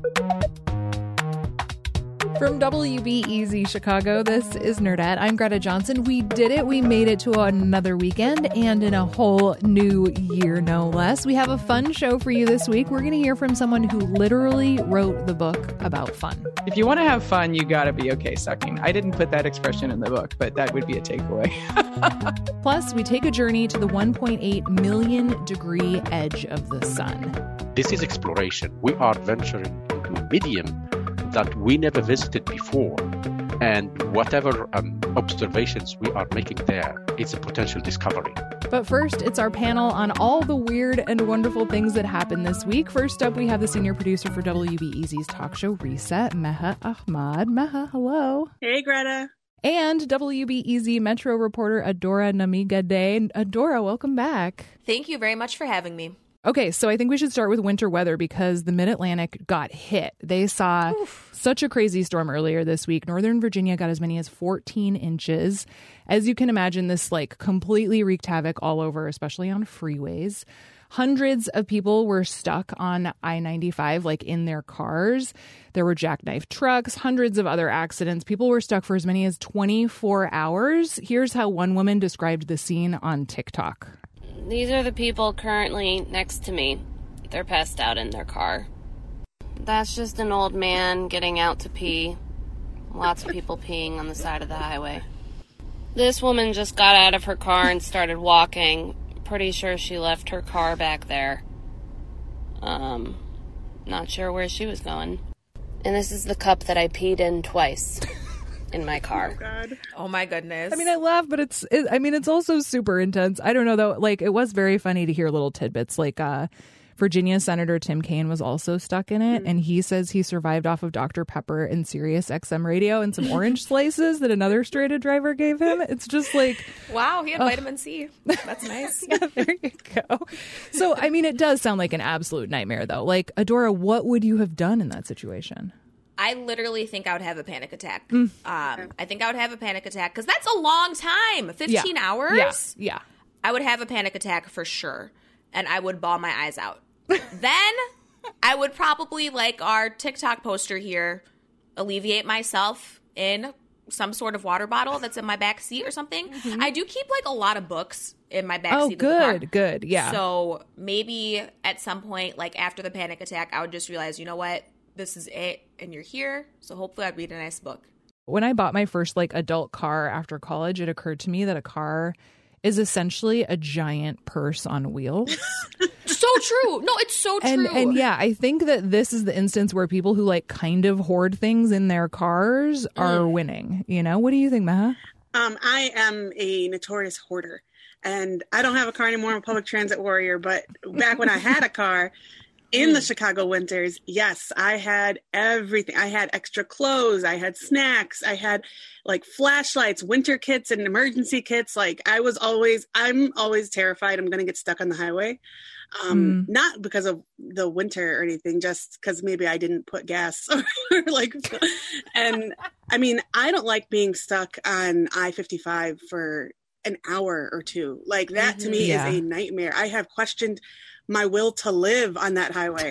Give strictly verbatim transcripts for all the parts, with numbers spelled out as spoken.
From W B E Z Chicago, this is Nerdette. I'm Greta Johnson. We did it. We made it to another weekend and in a whole new year, no less. We have a fun show for you this week. We're going to hear from someone who literally wrote the book about fun. If you want to have fun, you got to be okay sucking. I didn't put that expression in the book, but that would be a takeaway. Plus, we take a journey to the one point eight million degree edge of the sun. This is exploration. We are venturing into a medium that we never visited before. And whatever um, observations we are making there, it's a potential discovery. But first, it's our panel on all the weird and wonderful things that happened this week. First up, we have the senior producer for W B E Z's talk show Reset, Meha Ahmad. Meha, hello. Hey, Greta. And W B E Z Metro reporter Adora Namigade. Adora, welcome back. Thank you very much for having me. Okay, so I think we should start with winter weather because the Mid-Atlantic got hit. They saw Oof. such a crazy storm earlier this week. Northern Virginia got as many as fourteen inches. As you can imagine, this like completely wreaked havoc all over, especially on freeways. Hundreds of people were stuck on I ninety-five, like in their cars. There were jackknife trucks, hundreds of other accidents. People were stuck for as many as twenty-four hours. Here's how one woman described the scene on TikTok. These are the people currently next to me. They're passed out in their car. That's just an old man getting out to pee. Lots of people peeing on the side of the highway. This woman just got out of her car and started walking. Pretty sure she left her car back there. Um, not sure where she was going. And this is the cup that I peed in twice. In my car. Oh, God. Oh, my goodness. I mean, I laugh, but it's, it, I mean, it's also super intense. I don't know, though. Like, it was very funny to hear little tidbits. Like, uh, Virginia Senator Tim Kaine was also stuck in it. Mm-hmm. And he says he survived off of Doctor Pepper and Sirius X M radio and some orange slices that another stranded driver gave him. It's just like... Wow, he had uh, vitamin C. That's nice. Yeah, there you go. So, I mean, it does sound like an absolute nightmare, though. Like, Adora, what would you have done in that situation? I literally think I would have a panic attack. Mm. Um, I think I would have a panic attack because that's a long time. fifteen yeah. hours? Yeah. yeah. I would have a panic attack for sure. And I would bawl my eyes out. Then I would probably, like our TikTok poster here, alleviate myself in some sort of water bottle that's in my back seat or something. Mm-hmm. I do keep like a lot of books in my back oh, seat. Oh, good, of the car. good. Yeah. So maybe at some point, like after the panic attack, I would just realize, you know what? This is it, and you're here, so hopefully I'd read a nice book. When I bought my first, like, adult car after college, it occurred to me that a car is essentially a giant purse on wheels. So true. No, it's so true. And, and yeah, I think that this is the instance where people who, like, kind of hoard things in their cars are mm. winning. You know? What do you think, Meha? Um, I am a notorious hoarder, and I don't have a car anymore. I'm a public transit warrior, but back when I had a car... In the Chicago winters, yes, I had everything. I had extra clothes. I had snacks. I had like flashlights, winter kits, and emergency kits. Like I was always, I'm always terrified I'm going to get stuck on the highway. Um, mm. Not because of the winter or anything, just because maybe I didn't put gas or like, and I mean, I don't like being stuck on I fifty-five for an hour or two. Like that mm-hmm. to me yeah. is a nightmare. I have questioned my will to live on that highway.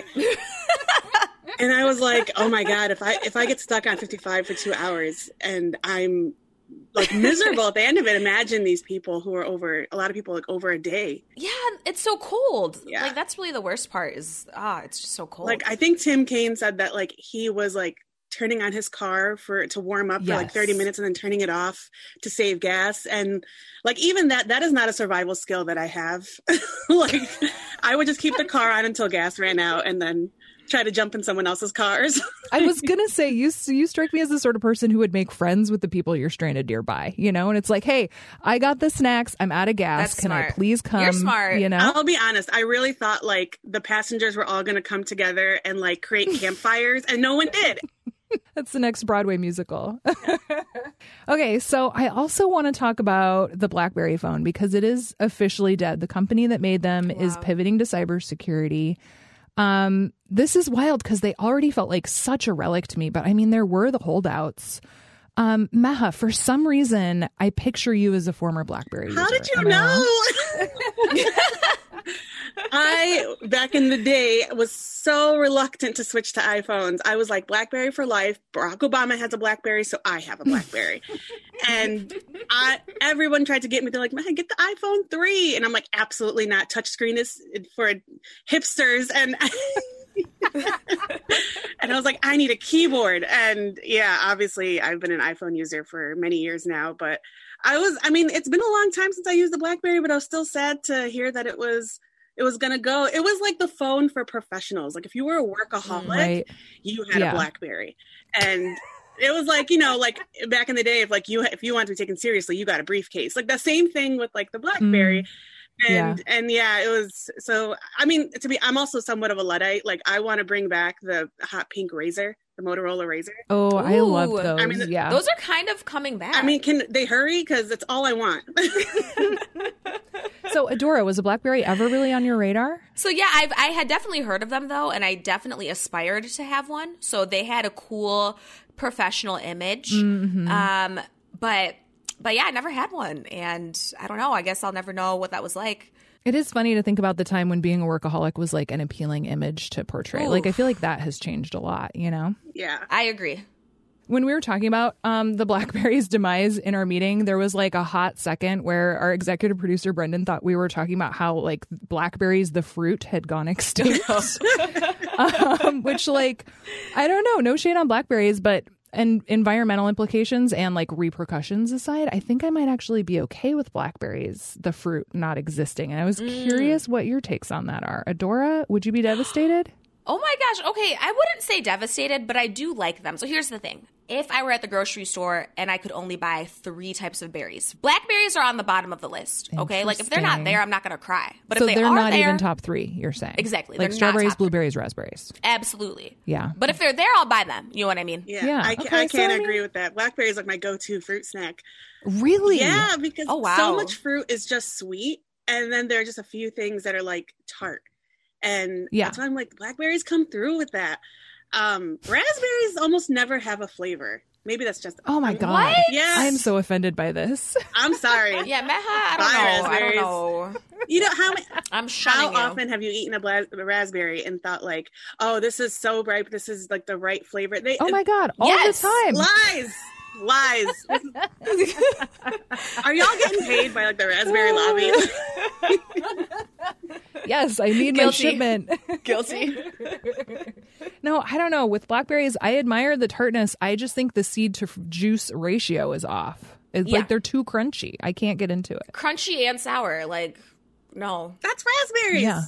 And I was like, oh my God, if I if I get stuck on fifty-five for two hours and I'm like miserable at the end of it, imagine these people who are over, a lot of people like over a day. Yeah, it's so cold. Yeah. Like that's really the worst part is, ah, it's just so cold. Like I think Tim Kaine said that like he was like turning on his car for to warm up yes. for like thirty minutes and then turning it off to save gas. And like, even that, that is not a survival skill that I have. Like I would just keep the car on until gas ran out and then try to jump in someone else's cars. I was going to say, you you strike me as the sort of person who would make friends with the people you're stranded nearby, you know? And it's like, hey, I got the snacks. I'm out of gas. That's Can smart. I please come? You're smart. You know? I'll be honest. I really thought like the passengers were all going to come together and like create campfires and no one did. That's the next Broadway musical. Okay, so I also want to talk about the BlackBerry phone because it is officially dead. The company that made them wow. is pivoting to cybersecurity. Um, this is wild because they already felt like such a relic to me. But I mean, there were the holdouts. Um, Meha, for some reason, I picture you as a former BlackBerry user. How did you Am I know? I, back in the day, was so reluctant to switch to iPhones. I was like, BlackBerry for life. Barack Obama has a BlackBerry, so I have a BlackBerry. And I, everyone tried to get me. They're like, man, get the iPhone three. And I'm like, absolutely not. Touchscreen is for hipsters. And and I was like, I need a keyboard. And yeah, obviously, I've been an iPhone user for many years now. But I was, I mean, it's been a long time since I used the BlackBerry, but I was still sad to hear that it was It was going to go. It was like the phone for professionals. Like if you were a workaholic, right. you had yeah. a BlackBerry. And it was like, you know, like back in the day, if like you, if you wanted to be taken seriously, you got a briefcase. Like the same thing with like the BlackBerry. Mm. And, yeah. and yeah, it was, so, I mean, to be, I'm also somewhat of a Luddite. Like I want to bring back the hot pink Razr, the Motorola Razr. Oh, Ooh. I love those. I mean, the, yeah. Those are kind of coming back. I mean, can they hurry? Cause it's all I want. So, Adora, was a BlackBerry ever really on your radar? So, yeah, I've, I had definitely heard of them, though, and I definitely aspired to have one. So, they had a cool professional image. Mm-hmm. Um, but, but, yeah, I never had one. And I don't know. I guess I'll never know what that was like. It is funny to think about the time when being a workaholic was, like, an appealing image to portray. Oof. Like, I feel like that has changed a lot, you know? Yeah. I agree. When we were talking about um, the BlackBerry's demise in our meeting, there was like a hot second where our executive producer, Brendan, thought we were talking about how like BlackBerries, the fruit, had gone extinct. um, which like, I don't know, no shade on BlackBerries, but and environmental implications and like repercussions aside, I think I might actually be okay with BlackBerries, the fruit, not existing. And I was mm. curious what your takes on that are. Adora, would you be devastated? Oh my gosh. Okay. I wouldn't say devastated, but I do like them. So here's the thing. If I were at the grocery store and I could only buy three types of berries, blackberries are on the bottom of the list. Okay. Like if they're not there, I'm not going to cry. But so if they they're are not there, even top three, you're saying. Exactly. Like they're strawberries, not blueberries, three. raspberries. Absolutely. Yeah. But if they're there, I'll buy them. You know what I mean? Yeah. yeah. I, okay, I can't so, agree I mean, with that. Blackberry is like my go-to fruit snack. Really? Yeah. Because oh, wow. so much fruit is just sweet. And then there are just a few things that are like tart. And yeah. that's why I'm like, blackberries come through with that. Um, raspberries almost never have a flavor. Maybe that's just. Oh my god! What? Yes. I'm so offended by this. I'm sorry. Yeah, Meha, I don't know. I don't know. You know how? I'm shunning How you. often have you eaten a, bla- a raspberry and thought like, "Oh, this is so ripe. This is like the right flavor." They, oh my god! All yes. the time. Lies. Lies. Are y'all getting paid by like the raspberry lobby? Yes, I need Guilty. my shipment. Guilty. No, I don't know. With blackberries, I admire the tartness. I just think the seed to juice ratio is off. It's Yeah. like they're too crunchy. I can't get into it. Crunchy and sour. Like, no. That's raspberries. Yeah.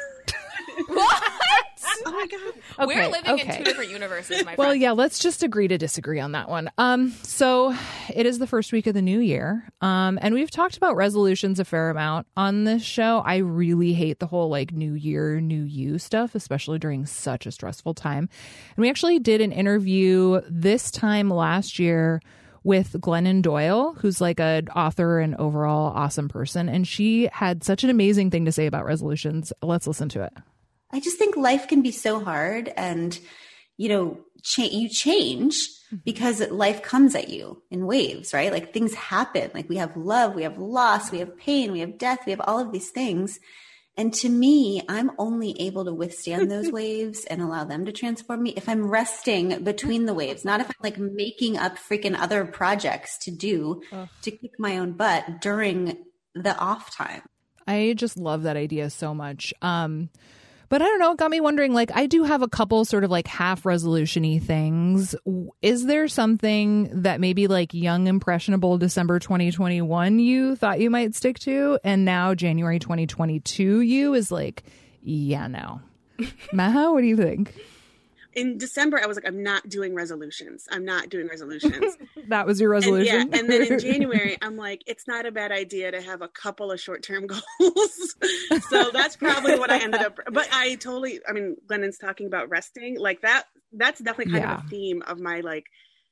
What? Oh my god. Okay, We're living okay. in two different universes, my Well, friend. yeah, let's just agree to disagree on that one. Um, so it is the first week of the new year. Um, and we've talked about resolutions a fair amount on this show. I really hate the whole like new year, new you stuff, especially during such a stressful time. And we actually did an interview this time last year with Glennon Doyle, who's like an author and overall awesome person. And she had such an amazing thing to say about resolutions. Let's listen to it. I just think life can be so hard and, you know, cha- you change because life comes at you in waves, right? Like things happen. Like we have love, we have loss, we have pain, we have death, we have all of these things. And to me, I'm only able to withstand those waves and allow them to transform me if I'm resting between the waves, not if I'm like making up freaking other projects to do Ugh. to kick my own butt during the off time. I just love that idea so much. Um, But I don't know, it got me wondering, like, I do have a couple sort of like half resolution-y things. Is there something that maybe like young, impressionable December twenty twenty-one you thought you might stick to? And now January twenty twenty-two you is like, yeah, no. Meha, what do you think? In December, I was like, I'm not doing resolutions. I'm not doing resolutions. That was your resolution? And, yeah, and then in January, I'm like, it's not a bad idea to have a couple of short-term goals. So that's probably what I ended up. But I totally, I mean, Glennon's talking about resting. Like that, that's definitely kind yeah. of a theme of my like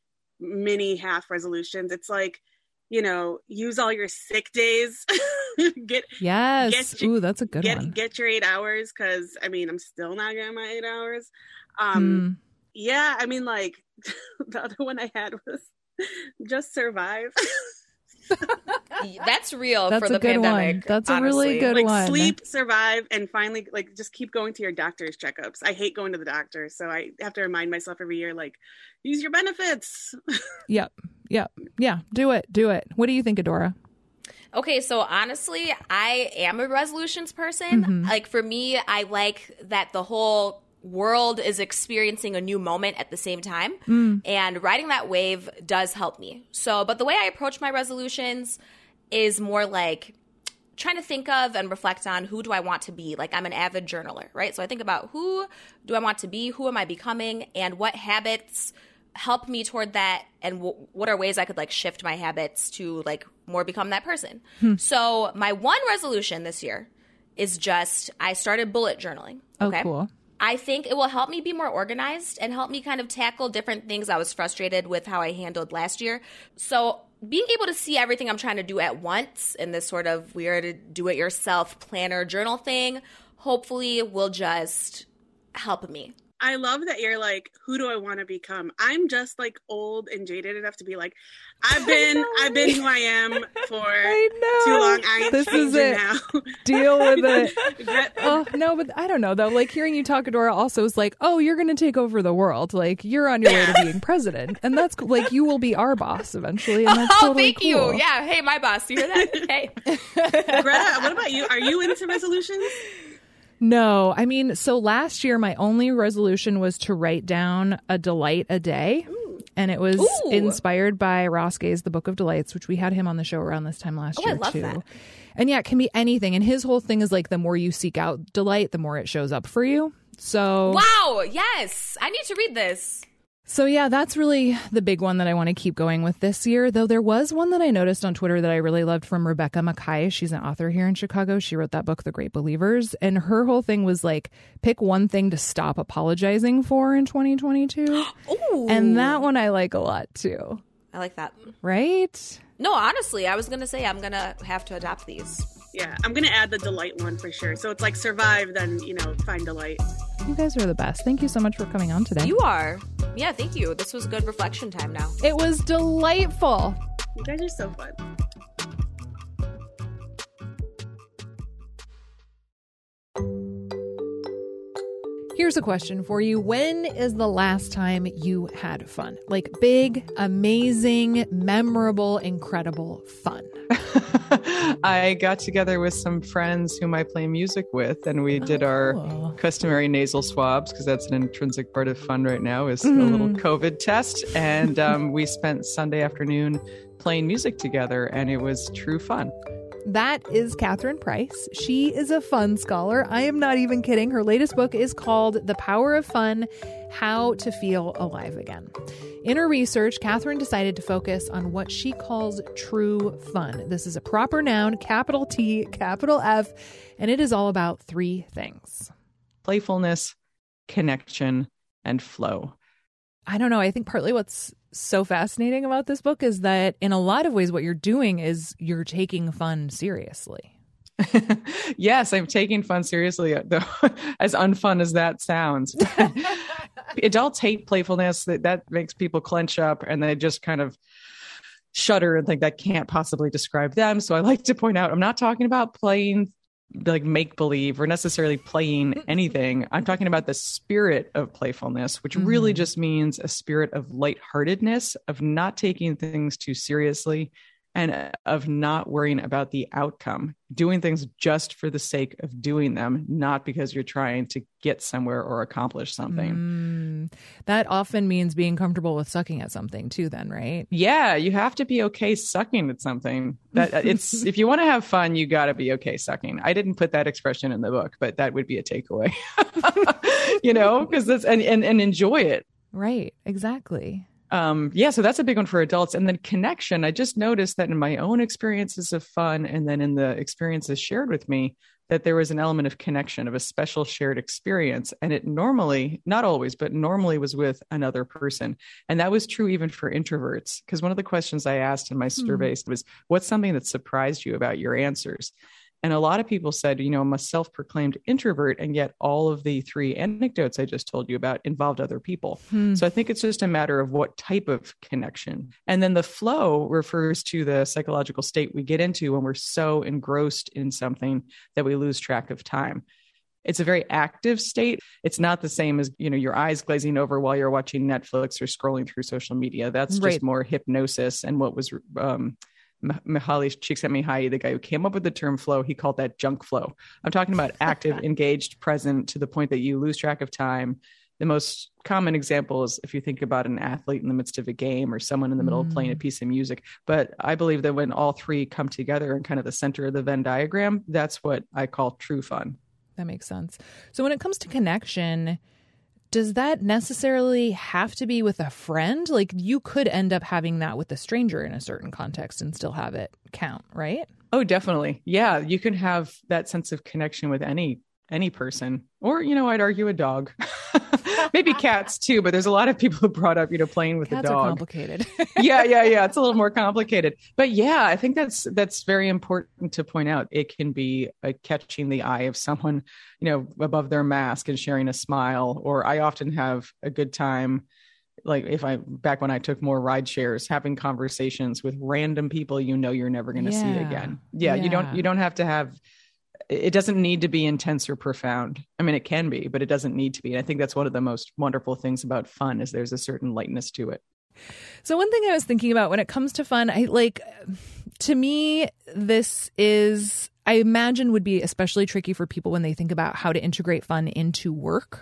mini half resolutions. It's like, you know, use all your sick days. get Yes. Get, Ooh, that's a good get, one. Get your eight hours because, I mean, I'm still not getting my eight hours. Um, hmm. Yeah, I mean, like, the other one I had was just survive. That's real That's for a the good pandemic. one. That's a honestly. really good like one. sleep, survive, and finally like just keep going to your doctor's checkups. I hate going to the doctor, so I have to remind myself every year, like, use your benefits. Yep. Yep. Yeah. Do it. Do it. What do you think, Adora? Okay, so honestly, I am a resolutions person. Mm-hmm. Like for me, I like that the whole world is experiencing a new moment at the same time. Mm. And riding that wave does help me. So, but the way I approach my resolutions is more like trying to think of and reflect on who do I want to be. Like I'm an avid journaler, right? So I think about who do I want to be, who am I becoming, and what habits help me toward that, and w- what are ways I could like shift my habits to like more become that person. Hmm. So my one resolution this year is just I started bullet journaling. Okay. Oh, cool. I think it will help me be more organized and help me kind of tackle different things I was frustrated with how I handled last year. So being able to see everything I'm trying to do at once in this sort of weird do-it-yourself planner journal thing, hopefully will just help me. I love that you're like, who do I want to become? I'm just like old and jaded enough to be like, I've been, I've been who I am for I know. too long. I ain't This is changing it. now. Deal with it. Regret- Oh, no, but I don't know, though. Like, hearing you talk, Adora, also is like, oh, you're going to take over the world. Like, you're on your way to being president. And that's, cool. Like, you will be our boss eventually. And that's Oh, totally thank cool. you. Yeah. Hey, my boss. You hear that? Hey. Greta, what about you? Are you into resolutions? No, I mean, so last year, my only resolution was to write down a delight a day. Ooh. And it was Ooh. inspired by Ross Gay's The Book of Delights, which we had him on the show around this time last Oh, I year, love too. that. And yeah, it can be anything. And his whole thing is like, the more you seek out delight, the more it shows up for you. So, Wow. Yes. I need to read this. so yeah, that's really the big one that I want to keep going with this year. Though there was one that I noticed on Twitter that I really loved from Rebecca Mackay. She's an author here in Chicago. She wrote that book, The Great Believers. And her whole thing was like, pick one thing to stop apologizing for in twenty twenty-two. Ooh. And that one I like a lot too. I like that. Right? No, honestly, I was going to say I'm going to have to adopt these. Yeah, I'm going to add the delight one for sure. So it's like survive, then, you know, find delight. You guys are the best. Thank you so much for coming on today. You are. Yeah, thank you. This was good reflection time now. It was delightful. You guys are so fun. Here's a question for you. When is the last time you had fun? Like big, amazing, memorable, incredible fun. I got together with some friends whom I play music with, and we did Oh, our cool. customary nasal swabs, because that's an intrinsic part of fun right now, is Mhm. a little COVID test. And um, we spent Sunday afternoon playing music together, and it was true fun. That is Catherine Price. She is a fun scholar. I am not even kidding. Her latest book is called The Power of Fun: How to Feel Alive Again. In her research, Catherine decided to focus on what she calls true fun. This is a proper noun, capital T, capital F, and it is all about three things. Playfulness, connection, and flow. I don't know. I think partly what's so fascinating about this book is that in a lot of ways, what you're doing is you're taking fun seriously. Yes, I'm taking fun seriously, though, as unfun as that sounds. Adults hate playfulness. That, that makes people clench up, and they just kind of shudder and think that can't possibly describe them. So I like to point out, I'm not talking about playing like make believe or necessarily playing anything. I'm talking about the spirit of playfulness, which Mm-hmm. really just means a spirit of lightheartedness, of not taking things too seriously, and of not worrying about the outcome, doing things just for the sake of doing them, not because you're trying to get somewhere or accomplish something. Mm, that often means being comfortable with sucking at something too, then, right? Yeah, you have to be okay sucking at something. That it's if you want to have fun, you got to be okay sucking. I didn't put that expression in the book, but that would be a takeaway. You know, because that's and, and and enjoy it. Right, exactly. Um, yeah, so that's a big one for adults. And then connection. I just noticed that in my own experiences of fun, and then in the experiences shared with me, that there was an element of connection, of a special shared experience. And it normally, not always, but normally was with another person. And that was true even for introverts. Because one of the questions I asked in my surveys was, what's something that surprised you about your answers? And a lot of people said, you know, I'm a self-proclaimed introvert, and yet all of the three anecdotes I just told you about involved other people. Hmm. So I think it's just a matter of what type of connection. And then the flow refers to the psychological state we get into when we're so engrossed in something that we lose track of time. It's a very active state. It's not the same as, you know, your eyes glazing over while you're watching Netflix or scrolling through social media. That's just right. more hypnosis. And what was, um, Mihaly Csikszentmihalyi, the guy who came up with the term flow, he called that junk flow. I'm talking about active, engaged, present to the point that you lose track of time. The most common example is if you think about an athlete in the midst of a game or someone in the middle mm. of playing a piece of music. But I believe that when all three come together in kind of the center of the Venn diagram, that's what I call true fun. That makes sense. So when it comes to connection, does that necessarily have to be with a friend? Like, you could end up having that with a stranger in a certain context and still have it count, right? Oh, definitely. Yeah, you can have that sense of connection with any any person, or, you know, I'd argue a dog, maybe cats too. But there's a lot of people who brought up, you know, playing with cats a dog. Are complicated. yeah, yeah, yeah. It's a little more complicated, but yeah, I think that's that's very important to point out. It can be a catching the eye of someone, you know, above their mask and sharing a smile. Or I often have a good time, like if I back when I took more ride shares, having conversations with random people you know you're never going to yeah. see again. Yeah, yeah, you don't you don't have to have. It doesn't need to be intense or profound. I mean, it can be, but it doesn't need to be. And I think that's one of the most wonderful things about fun is there's a certain lightness to it. So one thing I was thinking about when it comes to fun, I like, to me, this is, I imagine would be especially tricky for people when they think about how to integrate fun into work,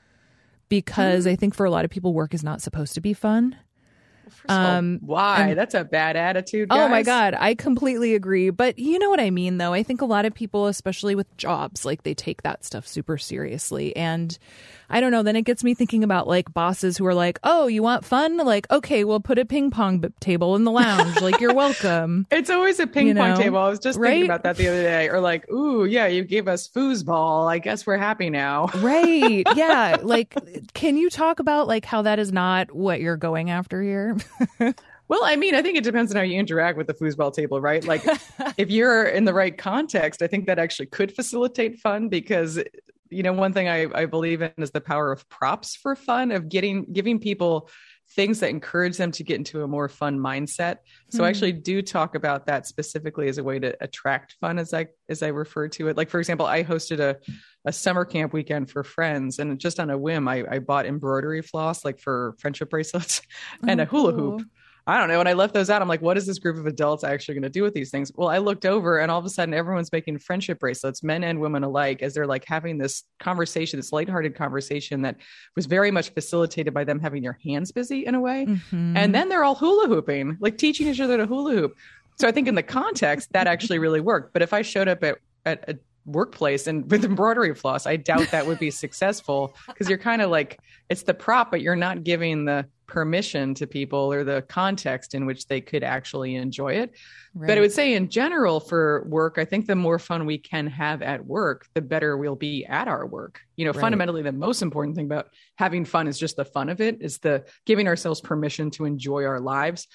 because mm. I think for a lot of people, work is not supposed to be fun. First of all, um, why? And, that's a bad attitude, guys. Oh my God. I completely agree. But you know what I mean, though? I think a lot of people, especially with jobs, like they take that stuff super seriously. And I don't know. Then it gets me thinking about like bosses who are like, oh, you want fun? Like, okay, we'll put a ping pong b- table in the lounge. Like, you're welcome. It's always a ping you pong know? table. I was just right? thinking about that the other day. Or like, ooh, yeah, you gave us foosball. I guess we're happy now. Right. Yeah. Like, can you talk about like how that is not what you're going after here? Well, I mean, I think it depends on how you interact with the foosball table, right? Like if you're in the right context, I think that actually could facilitate fun because, you know, one thing I, I believe in is the power of props for fun, of getting, giving people things that encourage them to get into a more fun mindset. So mm. I actually do talk about that specifically as a way to attract fun, as I, as I refer to it. Like, for example, I hosted a, a summer camp weekend for friends, and just on a whim, I, I bought embroidery floss, like for friendship bracelets and oh, a hula hoop. Cool. I don't know. When I left those out, I'm like, what is this group of adults actually going to do with these things? Well, I looked over and all of a sudden everyone's making friendship bracelets, men and women alike, as they're like having this conversation, this lighthearted conversation that was very much facilitated by them having their hands busy in a way. Mm-hmm. And then they're all hula hooping, like teaching each other to hula hoop. So I think in the context that actually really worked. But if I showed up at, at a workplace and with embroidery floss, I doubt that would be successful, because you're kind of like, it's the prop, but you're not giving the permission to people or the context in which they could actually enjoy it. Right. But I would say in general for work, I think the more fun we can have at work, the better we'll be at our work. You know, right. Fundamentally, the most important thing about having fun is just the fun of it, is the giving ourselves permission to enjoy our lives.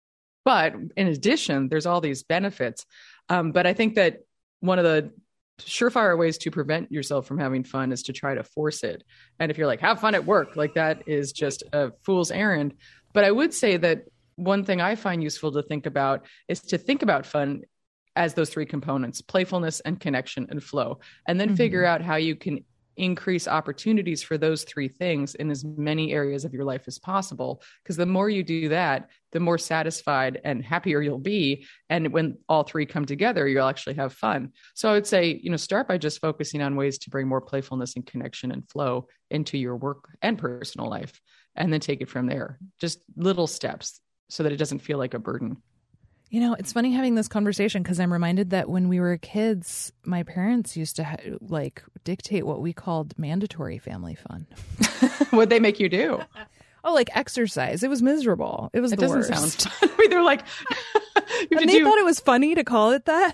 But in addition, there's all these benefits. Um, but I think that one of the surefire ways to prevent yourself from having fun is to try to force it. And if you're like, have fun at work, like that is just a fool's errand. But I would say that one thing I find useful to think about is to think about fun as those three components: playfulness and connection and flow, and then mm-hmm. figure out how you can increase opportunities for those three things in as many areas of your life as possible. Because the more you do that, the more satisfied and happier you'll be. And when all three come together, you'll actually have fun. So I would say, you know, start by just focusing on ways to bring more playfulness and connection and flow into your work and personal life, and then take it from there. Just little steps so that it doesn't feel like a burden. You know, it's funny having this conversation because I'm reminded that when we were kids, my parents used to ha- like dictate what we called mandatory family fun. What'd they make you do? Oh, like exercise. It was miserable. It was it the doesn't worst. Sound fun. I mean, they're like, and they do... thought it was funny to call it that.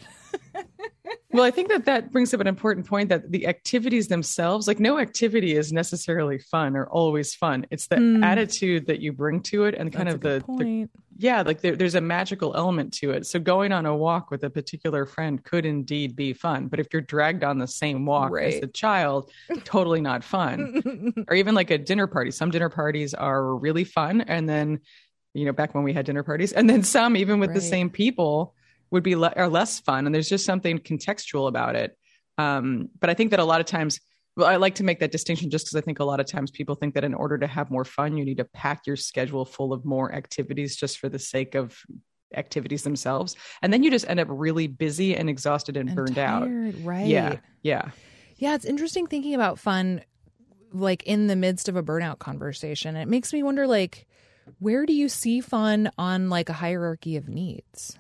Well, I think that that brings up an important point, that the activities themselves, like no activity is necessarily fun or always fun. It's the mm. attitude that you bring to it and kind That's of the, the, Yeah, like there, there's a magical element to it. So going on a walk with a particular friend could indeed be fun. But if you're dragged on the same walk Right. as a child, totally not fun. Or even like a dinner party. Some dinner parties are really fun. And then, you know, back when we had dinner parties, and then some, even with Right. the same people, would be le- are less fun. And there's just something contextual about it. Um, but I think that a lot of times, well, I like to make that distinction just because I think a lot of times people think that in order to have more fun, you need to pack your schedule full of more activities just for the sake of activities themselves. And then you just end up really busy and exhausted and, And burned out. tired, right. Yeah. Yeah. Yeah, it's interesting thinking about fun like in the midst of a burnout conversation. It makes me wonder, like, where do you see fun on like a hierarchy of needs?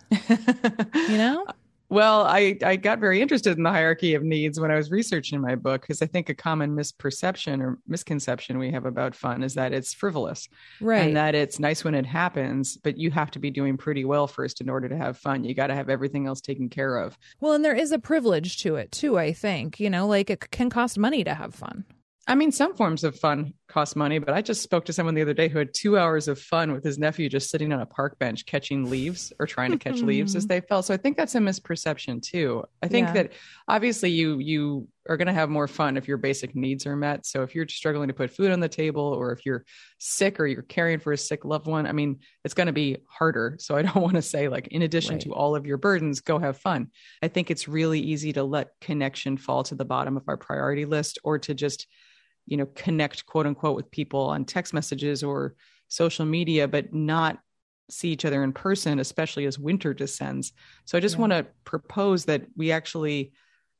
You know? Well, I, I got very interested in the hierarchy of needs when I was researching my book, because I think a common misperception or misconception we have about fun is that it's frivolous. Right. And that it's nice when it happens, but you have to be doing pretty well first in order to have fun. You got to have everything else taken care of. Well, and there is a privilege to it too, I think. You know, like it can cost money to have fun. I mean, some forms of fun cost money, but I just spoke to someone the other day who had two hours of fun with his nephew just sitting on a park bench catching leaves or trying to catch leaves as they fell. So I think that's a misperception too. I think Yeah. that obviously you you are going to have more fun if your basic needs are met. So if you're struggling to put food on the table, or if you're sick or you're caring for a sick loved one, I mean, it's going to be harder. So I don't want to say, like, in addition Right. to all of your burdens, go have fun. I think it's really easy to let connection fall to the bottom of our priority list, or to just, you know, connect, quote unquote, with people on text messages or social media, but not see each other in person, especially as winter descends. So I just Yeah. want to propose that we actually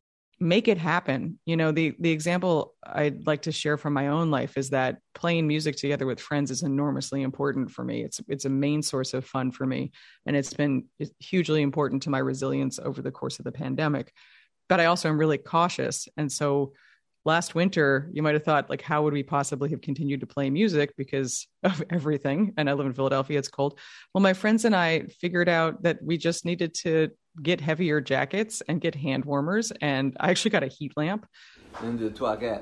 make it happen. You know, the, the example I'd like to share from my own life is that playing music together with friends is enormously important for me. It's, it's a main source of fun for me. And it's been hugely important to my resilience over the course of the pandemic. But I also am really cautious. And so last winter, you might have thought, like, how would we possibly have continued to play music because of everything? And I live in Philadelphia, it's cold. Well, my friends and I figured out that we just needed to get heavier jackets and get hand warmers. And I actually got a heat lamp. Une, deux, trois, quatre.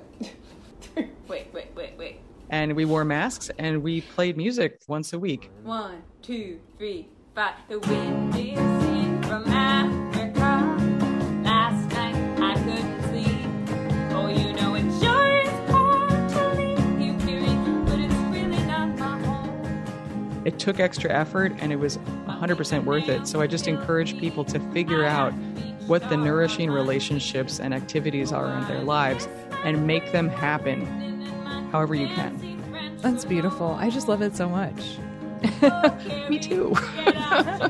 Wait, wait, wait, wait. And we wore masks and we played music once a week. One, two, three, five. The wind is in from Africa. Last night I couldn't sleep. Oh, you know it sure is hard to leave you hearing, but it's really not my home. It took extra effort and it was one hundred percent worth it. So I just encourage people to figure out what the nourishing relationships and activities are in their lives and make them happen however you can. That's beautiful. I just love it so much. Me too. I'll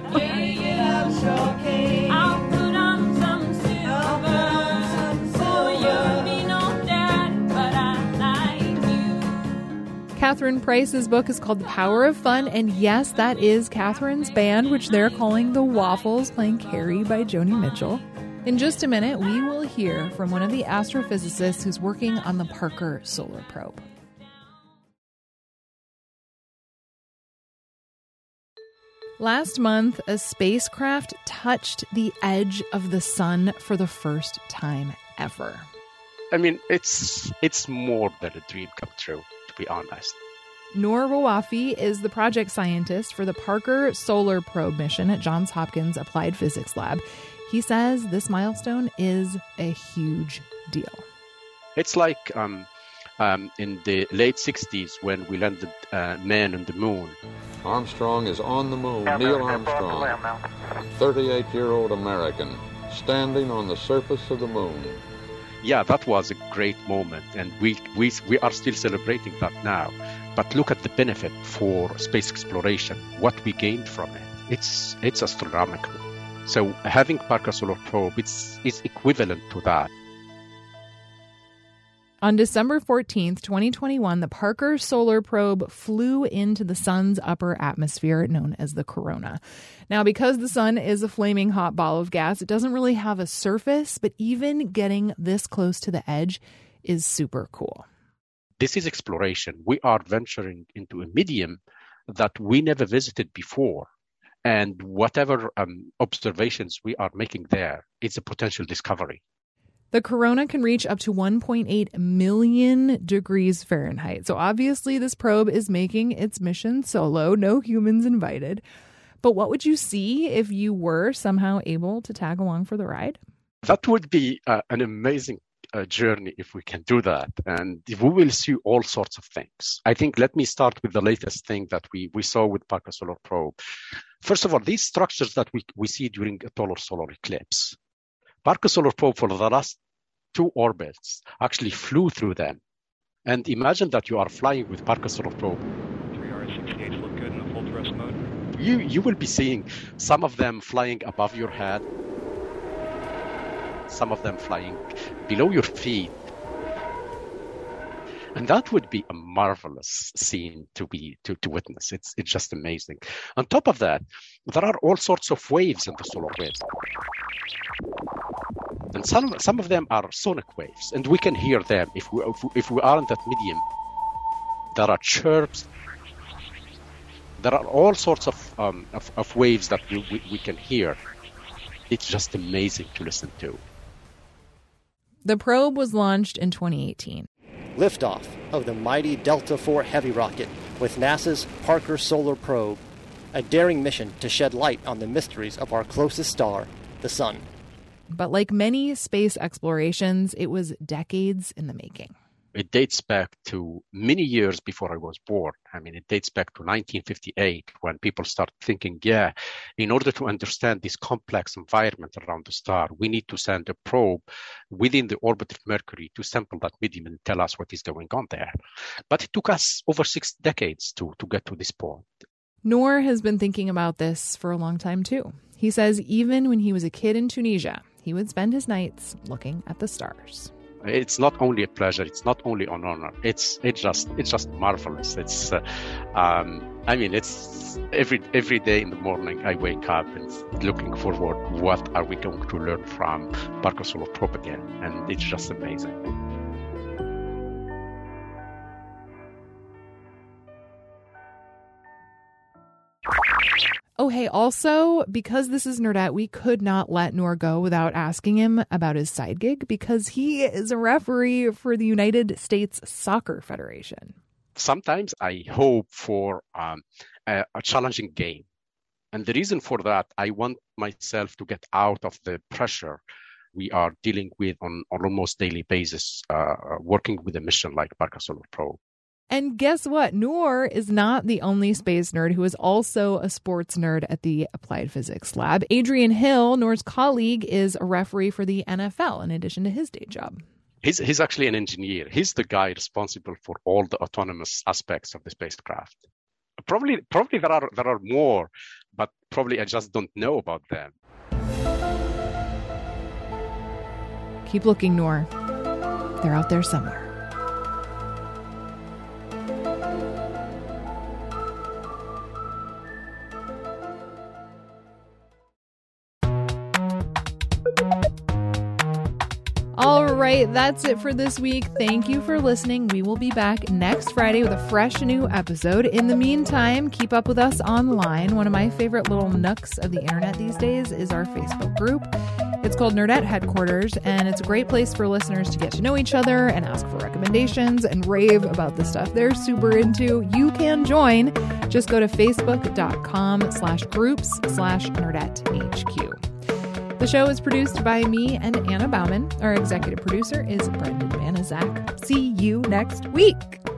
put on some silver, so you'll be no dad, but I like you. Catherine Price's book is called The Power of Fun. And yes, that is Catherine's band, which they're calling the Waffles, playing Carrie by Joni Mitchell. In just a minute, we will hear from one of the astrophysicists who's working on the Parker Solar Probe. Last month, a spacecraft touched the edge of the sun for the first time ever. I mean, it's it's more than a dream come true, to be honest. Noor Rawafi is the project scientist for the Parker Solar Probe mission at Johns Hopkins Applied Physics Lab. He says this milestone is a huge deal. It's like um, um, in the late sixties when we landed uh, man on the moon. Armstrong is on the moon. Neil Armstrong, thirty-eight-year-old American, standing on the surface of the moon. Yeah, that was a great moment, and we, we, we are still celebrating that now. But look at the benefit for space exploration, what we gained from it. It's it's astronomical. So having Parker Solar Probe, it's, it's equivalent to that. On December fourteenth, twenty twenty-one, the Parker Solar Probe flew into the sun's upper atmosphere, known as the corona. Now, because the sun is a flaming hot ball of gas, it doesn't really have a surface, but even getting this close to the edge is super cool. This is exploration. We are venturing into a medium that we never visited before. And whatever um, observations we are making there, it's a potential discovery. The corona can reach up to one point eight million degrees Fahrenheit. So obviously this probe is making its mission solo, no humans invited. But what would you see if you were somehow able to tag along for the ride? That would be uh, an amazing uh, journey if we can do that. And we will see all sorts of things. I think let me start with the latest thing that we, we saw with Parker Solar Probe. First of all, these structures that we, we see during a total solar eclipse, Parker Solar Probe for the last two orbits actually flew through them. And imagine that you are flying with Parker Solar Probe. three R sixty-eight look good in the full thrust mode. You, you will be seeing some of them flying above your head, some of them flying below your feet. And that would be a marvelous scene to be to, to witness. It's it's just amazing. On top of that, there are all sorts of waves in the solar wind. And some some of them are sonic waves, and we can hear them if we if we, if we are in that medium. There are chirps. There are all sorts of um, of, of waves that we, we, we can hear. It's just amazing to listen to. The probe was launched in twenty eighteen. Liftoff of the mighty Delta four Heavy rocket with NASA's Parker Solar Probe, a daring mission to shed light on the mysteries of our closest star, the Sun. But like many space explorations, it was decades in the making. It dates back to many years before I was born. I mean, it dates back to nineteen fifty-eight when people start thinking, yeah, in order to understand this complex environment around the star, we need to send a probe within the orbit of Mercury to sample that medium and tell us what is going on there. But it took us over six decades to, to get to this point. Noor has been thinking about this for a long time, too. He says even when he was a kid in Tunisia, he would spend his nights looking at the stars. It's not only a pleasure. It's not only an honor. It's it's just it's just marvelous. It's uh, um, I mean it's every every day in the morning I wake up and looking forward. What are we going to learn from Parker Solar Probe again? And it's just amazing. Oh, hey, also, because this is Nerdette, we could not let Noor go without asking him about his side gig because he is a referee for the United States Soccer Federation. Sometimes I hope for um, a, a challenging game. And the reason for that, I want myself to get out of the pressure we are dealing with on, on almost daily basis, uh, working with a mission like Parker Solar Probe. And guess what? Noor is not the only space nerd who is also a sports nerd at the Applied Physics Lab. Adrian Hill, Noor's colleague, is a referee for the N F L in addition to his day job. He's, he's actually an engineer. He's the guy responsible for all the autonomous aspects of the spacecraft. Probably, probably there are there are more, but probably I just don't know about them. Keep looking, Noor. They're out there somewhere. All right, that's it for this week. Thank you for listening. We will be back next Friday with a fresh new episode. In the meantime, keep up with us online. One of my favorite little nooks of the internet these days is our Facebook group. It's called Nerdette Headquarters, and it's a great place for listeners to get to know each other and ask for recommendations and rave about the stuff they're super into. You can join. Just go to facebook.com slash groups slash Nerdette HQ. The show is produced by me and Anna Bauman. Our executive producer is Brendan Banaszak. See you next week.